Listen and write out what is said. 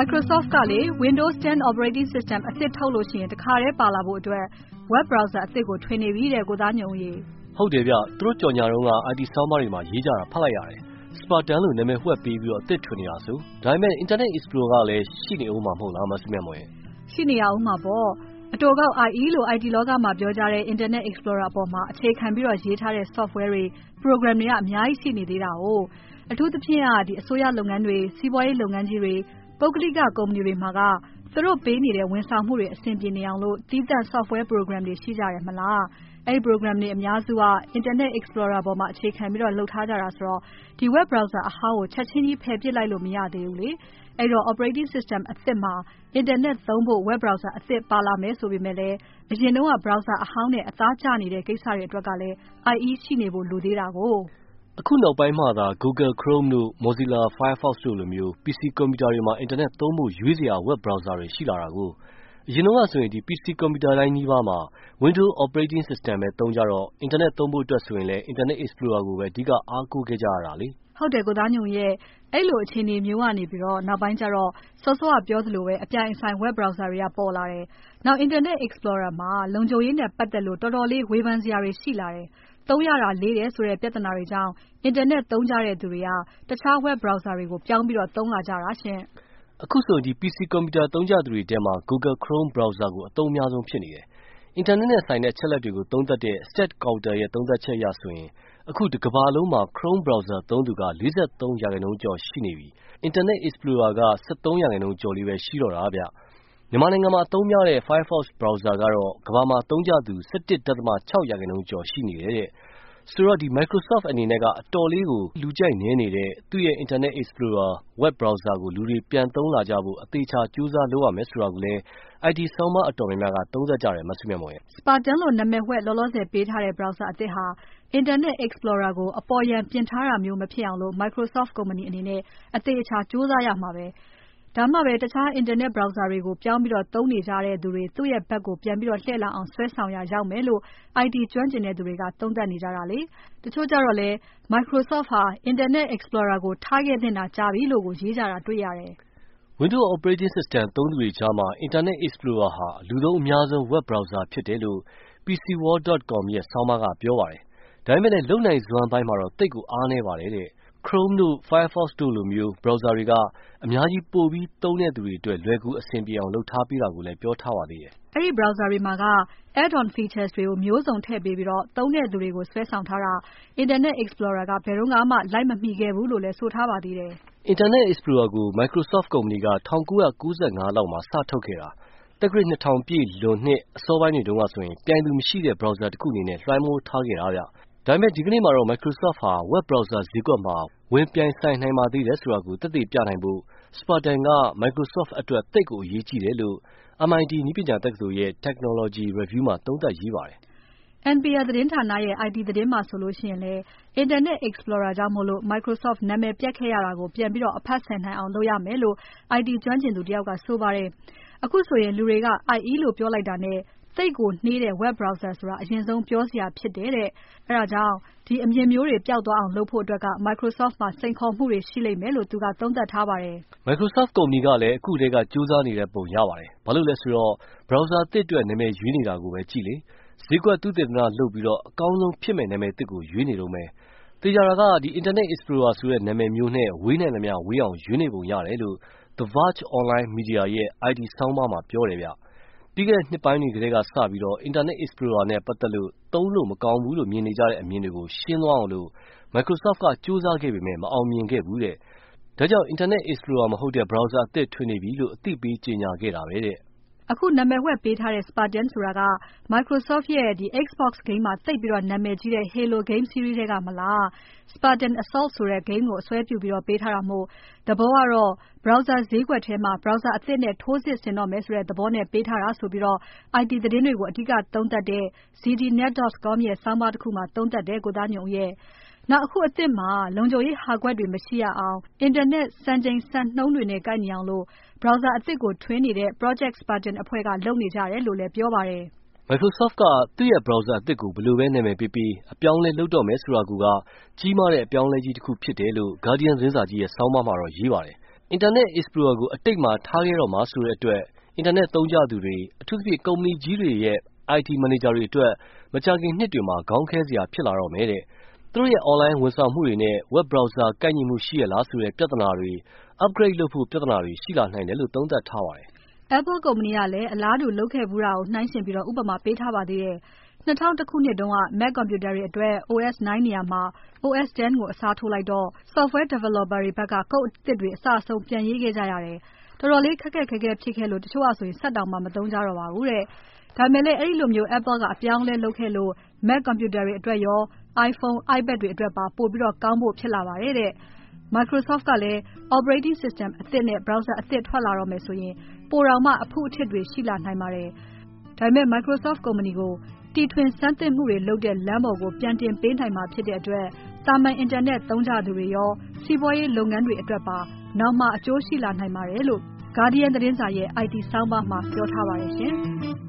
Microsoft ကလေ Windows 10 operating system အသစ်ထုတ်လို့ရှိရင်တခါတည်းပါလာဖို့အတွက် web browser အသစ်ကိုထွင်နေပြီတဲ့ကိုသားညုံကြီးဟုတ်တယ်ဗျသူတို့ကြော်ညာတော့က IT ဆောင်းပါးတွေမှာရေးကြတာဖတ်လိုက်ရတယ် Spartan လို့နာမည်ဝှက်ပေးပြီးတော့အသစ်ထွင်နေတာဆိုဒါပေမဲ့ Internet Explorer ကလည်းရှိနေဦးမှာမဟုတ်လားမစမြတ်မွေရှိနေရအောင်မှာပေါ့အတော်ကောက် IE လို့ IT လောကမှာပြောကြတဲ့ Internet Explorer အပေါ်မှာအခြေခံပြီးတော့ရေးထားတဲ့ software တွေ program တွေကအများကြီးရှိနေသေးတာ哦အထူးသဖြင့်အစိုးရလုပ်ငန်းတွေစီးပွားရေးလုပ်ငန်းကြီးတွေပုဂ္ဂလိကကုမ္ပဏီတွေမှာကသူတို့ပေးနေတဲ့ဝန်ဆောင်မှုတွေအဆင်ပြေနေအောင်လို့တည်တံ့ software program တွေရှိကြတယ်မလားအဲ့ဒီ program တွေအများစုက Internet Explorer ပေါ်မှာအခြေခံပြီးတော့လုပ်ထားကြတာဆိုတော့ဒီ web browser အဟောင်းကိုချက်ချင်းကြီးဖယ်ပစ်လိုက်လို့မရသေးဘူးလေအဲ့တော့ operating system အသစ်မှာ internet သုံးဖို့ web browser အသစ်ပါလာမယ်ဆိုပေမဲ့လည်းအရင်တုန်းက browser အဟောင်းနဲ့အသားကျနေတဲ့ကိစ္စတွေအတွက်ကလည်း IE ရှိနေဖို့လိုသေးတာကိုအခုနောက်ပိုင်းမှာသာ Google Chrome တို့ Mozilla Firefox တို့လိုမျိုး PC ကွန်ပျူတာတွေမှာ internet သုံးဖို့ရွေးစရာ web browser တွေရှိလာတာကိုအရင်တော့ဆိုရင်ဒီ PC ကွန်ပျူတာတိုင်းကြီးပါမှာ Windows operating system ပဲသုံးကြတော့ internet သုံးဖို့အတွက်ဆိုရင်လည်း Internet Explorer ကိုပဲအဓိကအားကိုးခဲ့ကြရတာလေဟုတ်တယ်ကိုသားညုံရဲ့အဲ့လိုအခြေအနေမျိုးကနေပြီးတော့နောက်ပိုင်းကျတော့စောစောကပြောသလိုပဲအပြိုင်အဆိုင် web browser တွေကပေါ်လာတယ်။နောက် Internet Explorer မှာလုံခြုံရေးနဲ့ပတ်သက်လို့တော်တော်လေးဝေဖန်စရာတွေရှိလာတယ်။သုံးရတာလေးတယ်ဆိုတဲ့ပြဿနာတွေကြောင့် Internet သုံးကြတဲ့သူတွေကတခြား web browser တွေကိုပြောင်းပြီးတော့သုံးလာကြတာရှင်။အခုဆိုဒီ PC ကွန်ပျူတာသုံးကြသူတွေထဲမှာ Google Chrome browser ကိုအသုံးအများဆုံးဖြစ်နေတယ်။ Internet နဲ့ဆိုင်တဲ့အချက်အလက်တွေကိုသုံးသပ်တဲ့ StatCounter ရဲ့သုံးသပ်ချက်အရဆိုရင်အခုတကမ္ဘာလုံးမှာ Chrome browser သုံးသူက 43% ကျော်ရှိနေပြီ။ Internet Explorer က 13% ကျော်လေးပဲရှိတော့တာဗျ။မြန်မာနိုင်ငံမှာအသုံးများတဲ့ Firefox browser ကတော့ကမ္ဘာမှာသုံးကြသူ 17.6% ကျော်ရှိနေတယ်တဲ့။ဆိုတော့ဒီ Microsoft အနေနဲ့ကအတော်လေးကိုလူကြိုက်နည်းနေတဲ့သူ့ရဲ့ Internet Explorer web browser ကိုလူတွေပြန်သုံးလာကြဖို့အသေးချာကြိုးစားလုပ်ရမယ်ဆိုတာကိုလည်း IT ဆောင်းပါးအတော်များများကသုံးသပ်ကြတယ်မဆုမြတ်မော်ရဲ့ Spartan လို့နာမည်ဝှက်လောလောဆယ်ပေးထားတဲ့ browser အသစ်ဟာ Internet Explorer ကိုအပေါ်ယံပြင်ထားတာမျိုးမဖြစ်အောင်လို့ Microsoft ကုမ္ပဏီအနေနဲ့အသေအချာကြိုးစားရမှာပဲဒါမှပဲတခြား Internet browser တွေကိုပြောင်းပြီးတော့သုံးနေကြတဲ့သူတွေသူ့ရဲ့ဘက်ကိုပြန်ပြီးတော့လှည့်လာအောင်ဆွဲဆောင်ရာရောက်မယ်လို့ IT ကျွမ်းကျင်တဲ့သူတွေကသုံးသပ်နေကြတာလေတချို့ကြတော့လေ Microsoft ဟာ Internet Explorer ကိုထားခဲ့သင့်တာကြာပြီလို့ကိုရေးကြတာတွေ့ရတယ် Windows operating system သုံးသူတွေကြားမှာ Internet Explorer ဟာလူသုံးအများဆုံး web browser ဖြစ်တယ်လို့ PCWorld.com ရဲ့ဆောင်းပါးကပြောပါတယ်။ဒါပေမဲ့လည်းလုံနိုင်စွမ်းပိုင်းမှာတော့တိတ်ကိုအားနည်းပါတယ်တဲ့။ Chrome တို့ Firefox တို့လိုမျိုး browser တွေကအများကြီးပိုပြီးသုံးတဲ့သူတွေအတွက်လွယ်ကူအဆင်ပြေအောင်လုပ်ထားပေးတာကိုလည်းပြောထားပါသေးတယ်။အဲ့ဒီ browser တွေမှာက add-on features တွေကိုမျိုးစုံထည့်ပေးပြီးတော့သုံးတဲ့သူတွေကိုဆွဲဆောင်ထားတာ Internet Explorer ကဘယ်တော့မှလိုက်မမီခဲ့ဘူးလို့လည်းဆိုထားပါသေးတယ်။ Internet Explorer ကို Microsoft ကုမ္ပဏီက1995လောက်မှာစထုတ်ခဲ့တာ။တက္ကရာ2000ပြည့်လွန်နှစ်အစောပိုင်းတွေတုန်းကဆိုရင်ပြိုင်သူမရှိတဲ့ browser တစ်ခုအနေနဲ့လွှမ်းမိုးထားခဲ့တာဗျ။ဒါပေမဲ့ဒီကနေ့မှာတော့ Microsoft ဟာ web browser ဈေးကွက်မှာဝင်ပြိုင်ဆိုင်နိုင်ပါသေးတယ်ဆိုတာကိုသက်သေပြနိုင်ဖို့ Spartan က Microsoft အတွက်သိပ်ကိုအရေးကြီးတယ်လို့ MIT နည်းပညာတက္ကသိုလ်ရဲ့ Technology Review မှာသုံးသပ်ရေးပါတယ်။ NPR သတင်းဌာနရဲ့ IT သတင်းမှာဆိုလို့ရှိရင်လည်း Internet Explorer ကြောင့်မို့လို့ Microsoft နာမည်ပျက်ခဲ့ရတာကိုပြန်ပြီးတော့အဖတ်ဆယ်နိုင်အောင်လုပ်ရမယ်လို့ IT ကျွမ်းကျင်သူတယောက်ကဆိုပါတယ်။အခုဆိုရင်လူတွေက IE လို့ပြောလိုက်တာနဲ့သိပ်ကိုနှေးတဲ့ web browser ဆိုတာအရင်ဆုံးပြောစရာဖြစ်တယ်တဲ့။အဲဒါကြောင့်ဒီအမြင်မျိုးတွေပျောက်သွားအောင်လုပ်ဖို့အတွက်က Microsoft မှာစိန်ခေါ်မှုတွေရှိလိမ့်မယ်လို့သူကသုံးသပ်ထားပါတယ်။ Microsoft ကုမ္ပဏီကလည်းအခုတည်းကကြိုးစားနေတဲ့ပုံရပါတယ်။ဘာလို့လဲဆိုတော့ browser အသစ်အတွက်နာမည်ရွေးနေတာကိုပဲကြည့်လေ။ဈေးကွက်သုတေသနလုပ်ပြီးတော့အကောင်းဆုံးဖြစ်မယ့်နာမည်အသစ်ကိုရွေးနေတော့မယ်။သေချာတာကဒီ Internet Explorer ဆိုတဲ့နာမည်မျိုးနဲ့ဝေးနိုင်သမျှဝေးအောင်ရွေးနေပုံရတယ်လို့ The Verge Online Media ရဲ့ IT ဆောင်းပါးမှာပြောတယ်ဗျ။ပြီးခဲ့တဲ့နှစ်ပိုင်းတွေကတည်းကစပြီးတော့ Internet Explorer နဲ့ပတ်သက်လို့သုံးလို့မကောင်းဘူးလို့မြင်နေကြတဲ့အမြင်တွေကိုရှင်းသွားအောင်လို့ Microsoft ကကြိုးစားခဲ့ပေမဲ့မအောင်မြင်ခဲ့ဘူးတဲ့။ဒါကြောင့် Internet Explorer မဟုတ်တဲ့ browser အသစ်ထွင်နေပြီလို့အသိပေးကြေညာခဲ့တာပဲတဲ့။အခုနာမည်ဝှက်ပေးထားတဲ့ Spartan ဆိုတာက Microsoft ရဲ့ Xbox game မှာသိပ်ပြီးတော့နာမည်ကြီးတဲ့ Halo game series ထဲကမလား Spartan Assault ဆိုတဲ့ game ကိုအစွဲပြုပြီးတော့ပေးထားတာမို့သဘောကတော့ browser ဈေးကွက်ထဲမှာ browser အသစ်နဲ့ထိုးစစ်ဆင်တော့မယ်ဆိုတဲ့သဘောနဲ့ပေးထားတာဆိုပြီးတော့ IT သတင်းတွေကိုအဓိကသုံးသပ်တဲ့ ZDNet.com ရဲ့ဆောင်းပါးတစ်ခုမှာသုံးသပ်တယ်ကိုသားညုံရဲ့နောက်အခုအသစ်မှာလုံခြုံရေးဟာကွက်တွေမရှိရအောင် Internet စံချိန်စံနှုန်းတွေနဲ့ကိုက်ညီအောင်လို့ browser အသစ်ကိုထွင်နေတဲ့ Project Spartan အဖွဲ့ကလုပ်နေကြတယ်လို့လည်းပြောပါတယ်။ Microsoft ကသူ့ရဲ့ browser အသစ်ကိုဘယ်လိုပဲနာမည်ပေးပေးအပြောင်းအလဲလုပ်တော့မယ်ဆိုတာကကြီးမားတဲ့အပြောင်းအလဲကြီးတစ်ခုဖြစ်တယ်လို့ Guardian သတင်းစာကြီးရဲ့ဆောင်းပါးမှာတော့ရေးပါတယ်။ Internet Explorer ကိုအတိတ်မှာထားခဲ့တော့မှာဆိုတဲ့အတွက် Internet သုံးကြသူတွေအထူးသဖြင့်ကုမ္ပဏီကြီးတွေရဲ့ IT မန်နေဂျာတွေအတွက်မကြာခင်နှစ်တွေမှာခေါင်းခဲစရာဖြစ်လာတော့မယ်တဲ့။သူတို့ရဲ့ online ဝန်ဆောင်မှုတွေနဲ့ web browser ကိုက်ညီမှုရှိရလားဆိုတဲ့ပြဿနာတွေ upgrade လုပ်ဖို့ပြဿနာတွေရှိလာနိုင်တယ်လို့သုံးသပ်ထားပါတယ်။ Apple ကုမ္ပဏီကလည်းအလားတူလုပ်ခဲ့ဘူးတာကိုနှိုင်းယှဉ်ပြီးဥပမာပေးထားပါသေးတယ်။ 2001 ခုနှစ်တုန်းက Mac ကွန်ပြူတာတွေအတွက် OS 9 နေရာမှာ OS 10 ကိုအစားထိုးလိုက်တော့ software developer တွေဘက်က code အသစ်တွေအစအဆုံးပြန်ရေးခဲ့ကြရတယ်။ တော်တော်လေးခက်ခက်ခဲခဲဖြစ်ခဲ့လို့တချို့ကဆိုစက်တောင်မှမသုံးကြတော့ပါဘူးတဲ့။ဒါပေမဲ့လည်းအဲဒီလိုမျိုး Apple ကအပြောင်းအလဲလုပ်ခဲ့လို့ Mac ကွန်ပြူတာတွေအတွက်ရော iPhone, iPad တွေအတွက်ပါပိုပြီးကောင်းဖို့ဖြစ်လာပါတယ်တဲ့။ Microsoft ကလည်း operating system အသစ်နဲ့ browser အသစ်ထွက်လာတော့မယ်ဆိုရင်ပိုတောင်မှအဖုအထစ်တွေရှိလာနိုင်ပါတယ်။ဒါပေမဲ့ Microsoft ကုမ္ပဏီကိုတီထွင်ဆန်းသစ်မှုတွေလုပ်တဲ့လမ်းပေါ်ကိုပြန်တင်ပေးနိုင်မှာဖြစ်တဲ့အတွက်သာမန် Internet သုံးကြသူတွေရောစီးပွားရေးလုပ်ငန်းတွေအတွက်ပါနောင်မှာအကျိုးရှိလာနိုင်ပါတယ်လို့ Guardian သတင်းစာရဲ့ IT ဆောင်းပါးမှာပြောထားပါတယ်ရှင်။